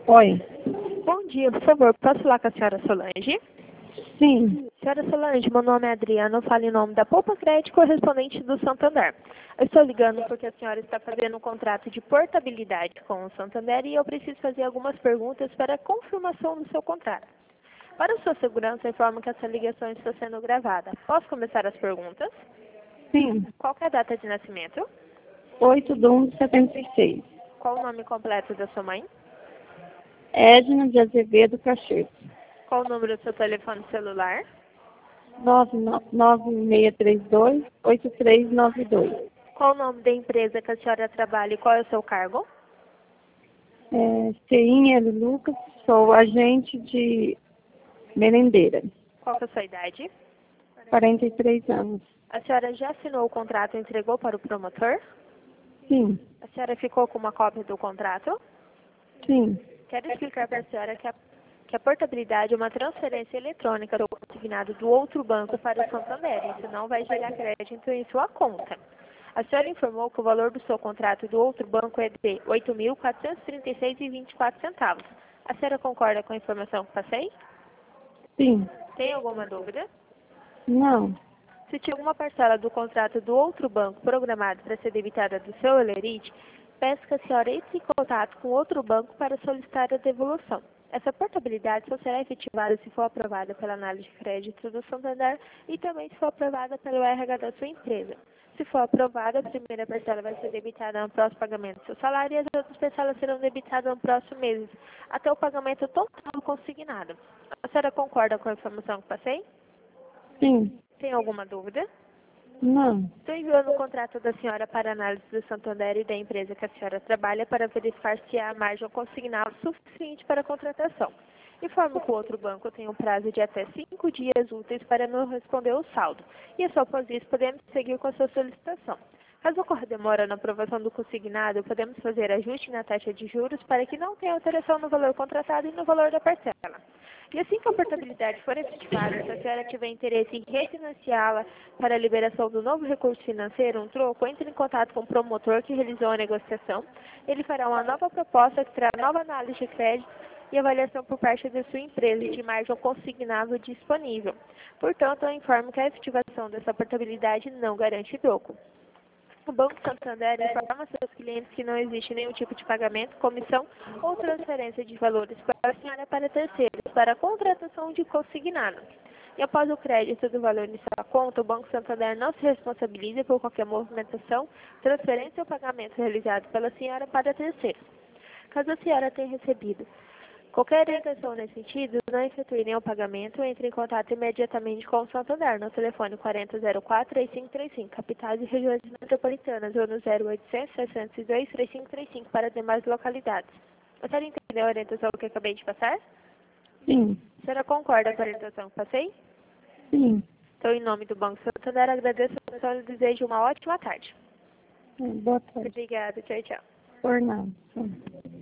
Oi. Bom dia, por favor, posso falar com a senhora Solange? Sim. Senhora Solange, meu nome é Adriana, eu falo em nome da Poupa Crédito, correspondente do Santander. Eu estou ligando porque a senhora está fazendo um contrato de portabilidade com o Santander e eu preciso fazer algumas perguntas para confirmação do seu contrato. Para sua segurança, informo que essa ligação está sendo gravada. Posso começar as perguntas? Sim. Qual que é a data de nascimento? 8/1/76. Qual o nome completo da sua mãe? Edna de Azevedo Cacheiro. Qual o número do seu telefone celular? 99632-8392. Qual o nome da empresa que a senhora trabalha e qual é o seu cargo? Ceinha Lucas, sou agente de merendeira. Qual que é a sua idade? 43 anos. A senhora já assinou o contrato e entregou para o promotor? Sim. A senhora ficou com uma cópia do contrato? Sim. Quero explicar para a senhora que a portabilidade é uma transferência eletrônica do consignado do outro banco para o Santander. Isso não vai gerar crédito em sua conta. A senhora informou que o valor do seu contrato do outro banco é de R$ 8.436,24. A senhora concorda com a informação que passei? Sim. Tem alguma dúvida? Não. Se tiver alguma parcela do contrato do outro banco programada para ser debitada do seu Elerite, peço que a senhora entre em contato com outro banco para solicitar a devolução. Essa portabilidade só será efetivada se for aprovada pela análise de crédito do Santander e também se for aprovada pelo RH da sua empresa. Se for aprovada, a primeira parcela vai ser debitada no próximo pagamento do seu salário e as outras parcelas serão debitadas no próximo mês, até o pagamento total consignado. A senhora concorda com a informação que passei? Sim. Tem alguma dúvida? Não. Estou enviando o contrato da senhora para análise do Santander e da empresa que a senhora trabalha para verificar se há margem consignal suficiente para a contratação. Informo que o outro banco tem um prazo de até 5 dias úteis para nos responder o saldo. E só após isso podemos seguir com a sua solicitação. Caso ocorra demora na aprovação do consignado, podemos fazer ajuste na taxa de juros para que não tenha alteração no valor contratado e no valor da parcela. E assim que a portabilidade for efetivada, se a senhora tiver interesse em refinanciá-la para a liberação do novo recurso financeiro, um troco, entre em contato com o promotor que realizou a negociação. Ele fará uma nova proposta que terá nova análise de crédito e avaliação por parte da sua empresa e de margem consignável disponível. Portanto, eu informo que a efetivação dessa portabilidade não garante troco. O Banco Santander informa seus clientes que não existe nenhum tipo de pagamento, comissão ou transferência de valores para a senhora para terceiros, para a contratação de consignado. E após o crédito do valor em sua conta, o Banco Santander não se responsabiliza por qualquer movimentação, transferência ou pagamento realizado pela senhora para terceiros. Caso a senhora tenha recebido qualquer orientação nesse sentido, não efetue nenhum pagamento, entre em contato imediatamente com o Santander no telefone 4004-3535, capitais e regiões metropolitanas, ou no 0800-602-3535 para demais localidades. A senhora entendeu a orientação que acabei de passar? Sim. A senhora concorda com a orientação que passei? Sim. Então, em nome do Banco Santander, agradeço a atenção e desejo uma ótima tarde. Boa tarde. Obrigada, tchau, tchau. Por nada.